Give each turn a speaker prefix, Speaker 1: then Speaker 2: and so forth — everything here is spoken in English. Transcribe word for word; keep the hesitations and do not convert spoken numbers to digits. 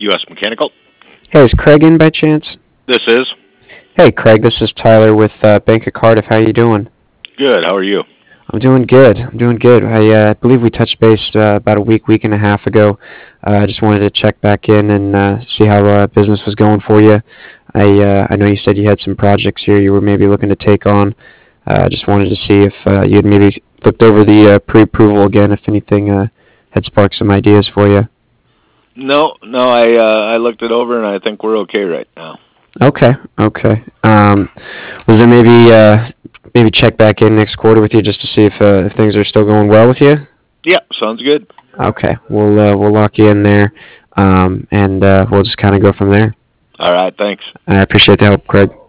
Speaker 1: U S Mechanical.
Speaker 2: Hey, is Craig in by chance?
Speaker 1: This is
Speaker 2: Hey, Craig, this is Tyler with uh, Bank of Cardiff. How you doing?
Speaker 1: good. How are you?
Speaker 2: I'm doing good. I'm doing good. I uh, believe we touched base uh, about a week, week and a half ago. Uh, I just wanted to check back in and uh, see how uh, business was going for you. I uh, I know you said you had some projects here you were maybe looking to take on. I uh, just wanted to see if uh, you had maybe looked over the uh, pre-approval again, if anything uh, had sparked some ideas for you.
Speaker 1: No, no. I uh, I looked it over and I think we're okay right now.
Speaker 2: Okay, okay. Um, was there maybe uh, maybe check back in next quarter with you just to see if uh, if things are still going well with you?
Speaker 1: Yeah, sounds good.
Speaker 2: Okay, we'll uh, we'll lock you in there, um, and uh, we'll just kind of go from there.
Speaker 1: All right. Thanks.
Speaker 2: I appreciate the help, Craig.